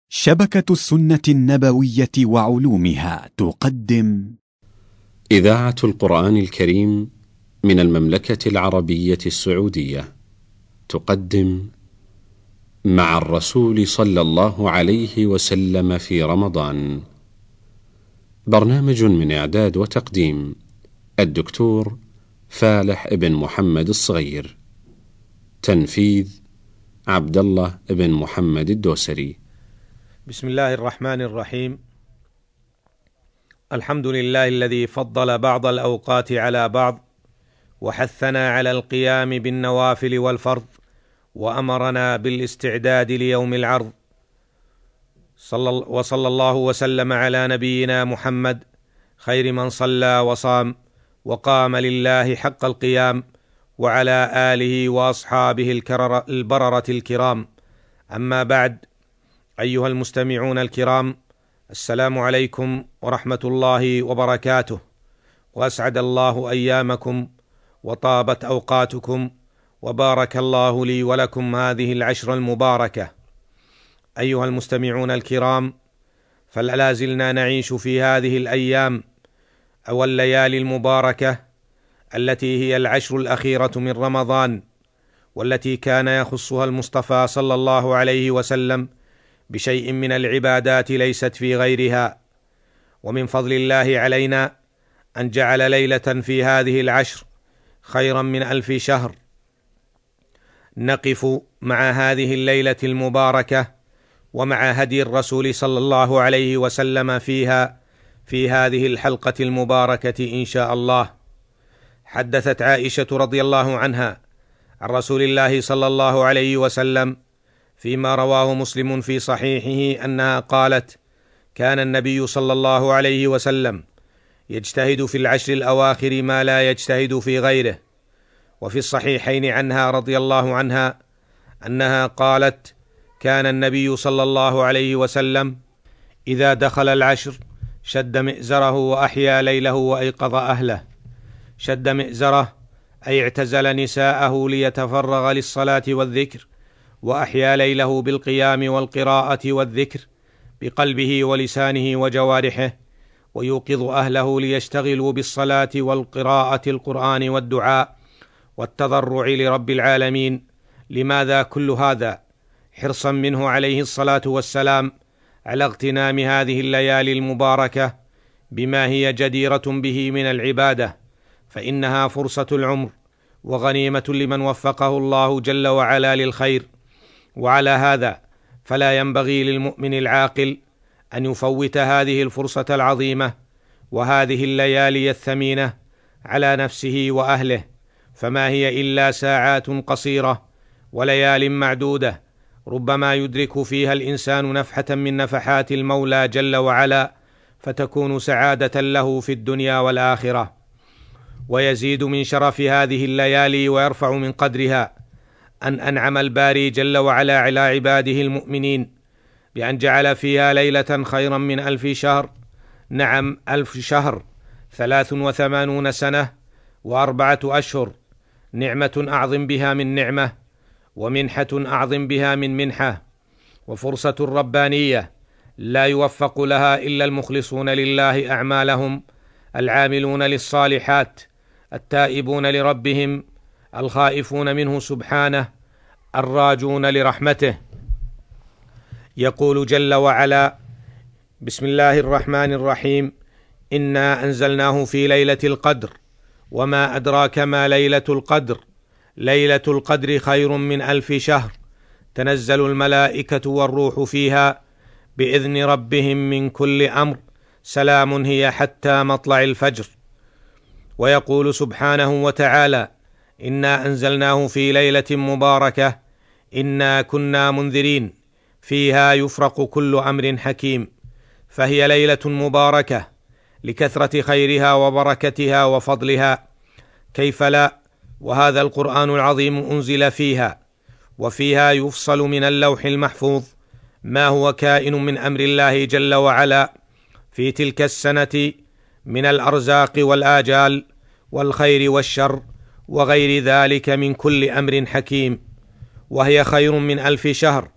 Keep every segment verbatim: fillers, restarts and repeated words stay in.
شبكة السنة النبوية وعلومها تقدم إذاعة القرآن الكريم من المملكة العربية السعودية تقدم مع الرسول صلى الله عليه وسلم في رمضان، برنامج من إعداد وتقديم الدكتور فالح ابن محمد الصغير، تنفيذ عبد الله ابن محمد الدوسري. بسم الله الرحمن الرحيم. الحمد لله الذي فضل بعض الأوقات على بعض، وحثنا على القيام بالنوافل والفرض، وأمرنا بالاستعداد ليوم العرض. صلى وصلى الله وسلم على نبينا محمد خير من صلى وصام وقام لله حق القيام، وعلى آله وأصحابه البررة الكرام. أما بعد، أيها المستمعون الكرام، السلام عليكم ورحمة الله وبركاته، وأسعد الله أيامكم وطابت أوقاتكم، وبارك الله لي ولكم هذه العشر المباركة. أيها المستمعون الكرام، فلا زلنا نعيش في هذه الأيام أو الليالي المباركة التي هي العشر الأخيرة من رمضان، والتي كان يخصها المصطفى صلى الله عليه وسلم بشيء من العبادات ليست في غيرها. ومن فضل الله علينا أن جعل ليلة في هذه العشر خيرا من ألف شهر. نقف مع هذه الليلة المباركة ومع هدي الرسول صلى الله عليه وسلم فيها في هذه الحلقة المباركة إن شاء الله. حدثت عائشة رضي الله عنها عن رسول الله صلى الله عليه وسلم فيما رواه مسلم في صحيحه أنها قالت: كان النبي صلى الله عليه وسلم يجتهد في العشر الأواخر ما لا يجتهد في غيره. وفي الصحيحين عنها رضي الله عنها أنها قالت: كان النبي صلى الله عليه وسلم إذا دخل العشر شد مئزره وأحيا ليله وأيقظ أهله. شد مئزره أي اعتزل نساءه ليتفرغ للصلاة والذكر، وأحيا ليله بالقيام والقراءة والذكر بقلبه ولسانه وجوارحه، ويوقظ أهله ليشتغلوا بالصلاة والقراءة القرآن والدعاء والتضرع لرب العالمين. لماذا كل هذا؟ حرصا منه عليه الصلاة والسلام على اغتنام هذه الليالي المباركة بما هي جديرة به من العبادة، فإنها فرصة العمر وغنيمة لمن وفقه الله جل وعلا للخير. وعلى هذا فلا ينبغي للمؤمن العاقل أن يفوت هذه الفرصة العظيمة وهذه الليالي الثمينة على نفسه وأهله، فما هي إلا ساعات قصيرة وليال معدودة، ربما يدرك فيها الإنسان نفحة من نفحات المولى جل وعلا، فتكون سعادة له في الدنيا والآخرة. ويزيد من شرف هذه الليالي ويرفع من قدرها أن أنعم الباري جل وعلا على عباده المؤمنين بأن جعل فيها ليلة خيرا من ألف شهر. نعم، ألف شهر ثلاث وثمانون سنة وأربعة أشهر، نعمة أعظم بها من نعمة، ومنحة أعظم بها من منحة، وفرصة ربانية لا يوفق لها إلا المخلصون لله أعمالهم، العاملون للصالحات، التائبون لربهم، الخائفون منه سبحانه، الراجون لرحمته. يقول جل وعلا: بسم الله الرحمن الرحيم: إنا أنزلناه في ليلة القدر، وما أدراك ما ليلة القدر، ليلة القدر خير من ألف شهر، تنزل الملائكة والروح فيها بإذن ربهم من كل أمر، سلام هي حتى مطلع الفجر. ويقول سبحانه وتعالى: إنا أنزلناه في ليلة مباركة إنا كنا منذرين فيها يفرق كل أمر حكيم. فهي ليلة مباركة لكثرة خيرها وبركتها وفضلها، كيف لا؟ وهذا القرآن العظيم أنزل فيها، وفيها يفصل من اللوح المحفوظ ما هو كائن من أمر الله جل وعلا في تلك السنة من الأرزاق والآجال والخير والشر وغير ذلك من كل أمر حكيم. وهي خير من ألف شهر،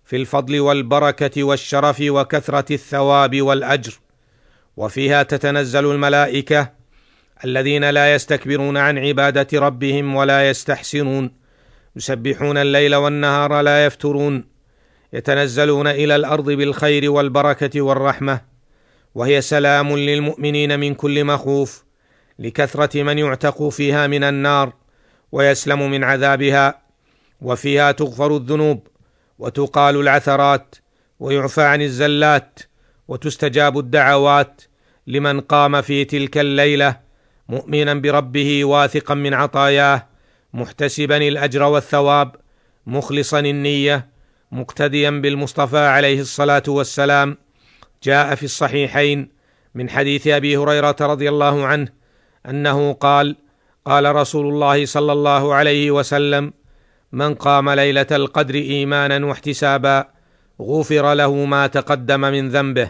في الفضل والبركة والشرف وكثرة الثواب والأجر. وفيها تتنزل الملائكة الذين لا يستكبرون عن عبادة ربهم ولا يستحسرون، يسبحون الليل والنهار لا يفترون، يتنزلون إلى الأرض بالخير والبركة والرحمة، وهي سلام للمؤمنين من كل مخوف، لكثرة من يعتق فيها من النار ويسلم من عذابها. وفيها تغفر الذنوب وتقال العثرات ويعفى عن الزلات وتستجاب الدعوات لمن قام في تلك الليلة مؤمنا بربه واثقا من عطاياه، محتسبا الأجر والثواب، مخلصا النية، مقتديا بالمصطفى عليه الصلاة والسلام. جاء في الصحيحين من حديث أبي هريرة رضي الله عنه أنه قال: قال رسول الله صلى الله عليه وسلم: من قام ليلة القدر إيمانا واحتسابا غفر له ما تقدم من ذنبه.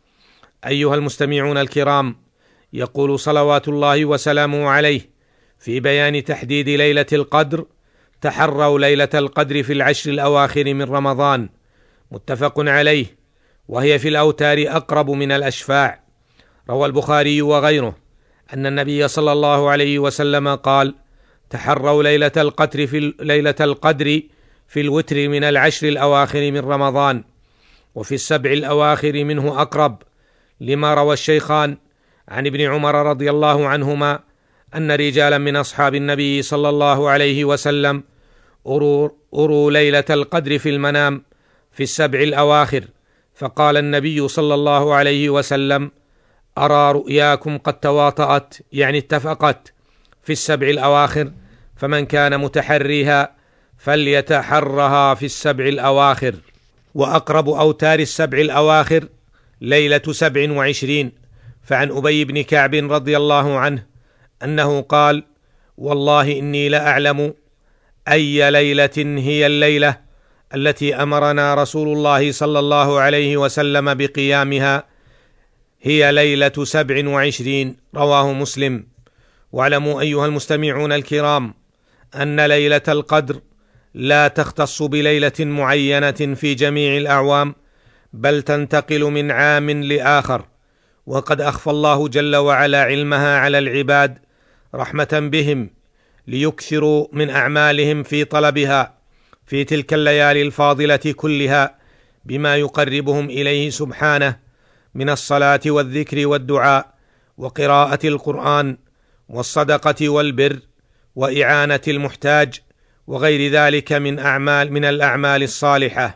أيها المستمعون الكرام، يقول صلوات الله وسلامه عليه في بيان تحديد ليلة القدر: تحروا ليلة القدر في العشر الأواخر من رمضان، متفق عليه، وهي في الأوتار أقرب من الأشفاع. روى البخاري وغيره أن النبي صلى الله عليه وسلم قال: تحروا ليلة القدر في ليلة القدر في الوتر من العشر الأواخر من رمضان، وفي السبع الأواخر منه أقرب، لما روى الشيخان عن ابن عمر رضي الله عنهما أن رجالا من أصحاب النبي صلى الله عليه وسلم أروا, أروا ليلة القدر في المنام في السبع الأواخر، فقال النبي صلى الله عليه وسلم: أرى رؤياكم قد تواطأت، يعني اتفقت، في السبع الأواخر، فمن كان متحريها فليتحرها في السبع الأواخر. وأقرب أوتار السبع الأواخر ليلة سبع وعشرين، فعن أبي بن كعب رضي الله عنه أنه قال: والله إني لأعلم أي ليلة هي الليلة التي أمرنا رسول الله صلى الله عليه وسلم بقيامها، هي ليلة سبع وعشرين. رواه مسلم. واعلموا أيها المستمعون الكرام أن ليلة القدر لا تختص بليلة معينة في جميع الأعوام، بل تنتقل من عام لآخر، وقد أخفى الله جل وعلا علمها على العباد رحمة بهم ليكثروا من أعمالهم في طلبها في تلك الليالي الفاضلة كلها، بما يقربهم إليه سبحانه من الصلاة والذكر والدعاء وقراءة القرآن والصدقة والبر وإعانة المحتاج وغير ذلك من أعمال من الأعمال الصالحة.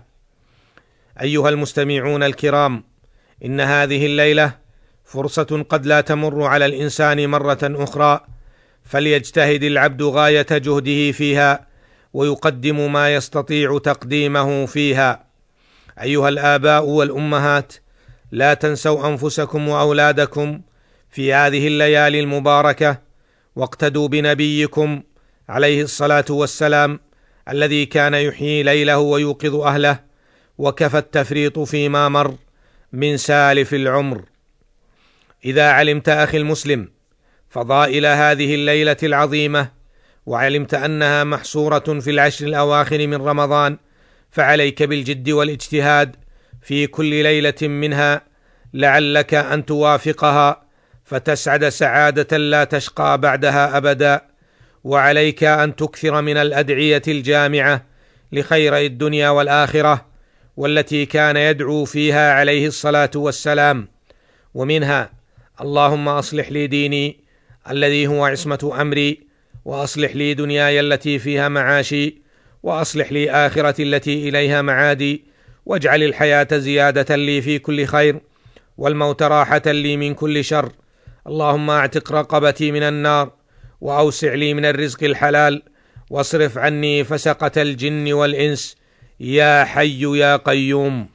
أيها المستمعون الكرام، إن هذه الليلة فرصة قد لا تمر على الإنسان مرة أخرى، فليجتهد العبد غاية جهده فيها ويقدم ما يستطيع تقديمه فيها. أيها الآباء والأمهات، لا تنسوا أنفسكم وأولادكم في هذه الليالي المباركة، واقتدوا بنبيكم عليه الصلاة والسلام الذي كان يحيي ليله ويوقظ أهله، وكفى التفريط فيما مر من سالف العمر. إذا علمت أخي المسلم فضائل هذه الليلة العظيمة، وعلمت أنها محصورة في العشر الأواخر من رمضان، فعليك بالجد والاجتهاد في كل ليلة منها، لعلك أن توافقها فتسعد سعادة لا تشقى بعدها أبدا. وعليك أن تكثر من الأدعية الجامعة لخير الدنيا والآخرة، والتي كان يدعو فيها عليه الصلاة والسلام، ومنها: اللهم أصلح لي ديني الذي هو عصمة أمري، وأصلح لي دنياي التي فيها معاشي، وأصلح لي آخرتي التي إليها معادي، واجعل الحياة زيادة لي في كل خير، والموت راحة لي من كل شر. اللهم أعتق رقبتي من النار، وأوسع لي من الرزق الحلال، واصرف عني فسقة الجن والإنس، يا حي يا قيوم.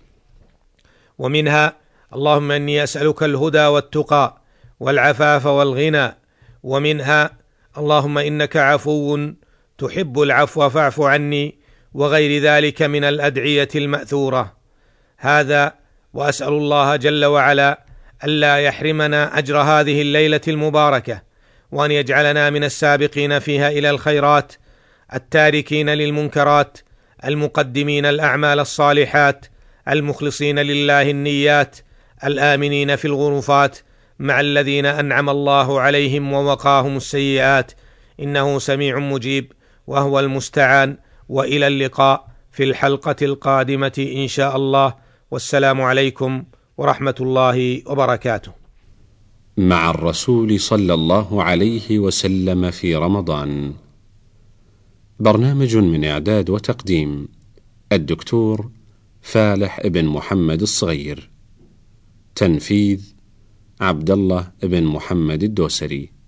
ومنها: اللهم إني أسألك الهدى والتقى والعفاف والغنى. ومنها: اللهم إنك عفو تحب العفو فاعف عني، وغير ذلك من الأدعية المأثورة. هذا، وأسأل الله جل وعلا ألا يحرمنا أجر هذه الليلة المباركة، وأن يجعلنا من السابقين فيها إلى الخيرات، التاركين للمنكرات، المقدمين الأعمال الصالحات، المخلصين لله النيات، الآمنين في الغرفات، مع الذين أنعم الله عليهم ووقاهم السيئات، إنه سميع مجيب وهو المستعان. وإلى اللقاء في الحلقة القادمة إن شاء الله، والسلام عليكم ورحمة الله وبركاته. مع الرسول صلى الله عليه وسلم في رمضان، برنامج من إعداد وتقديم الدكتور فالح ابن محمد الصغير، تنفيذ عبد الله ابن محمد الدوسري.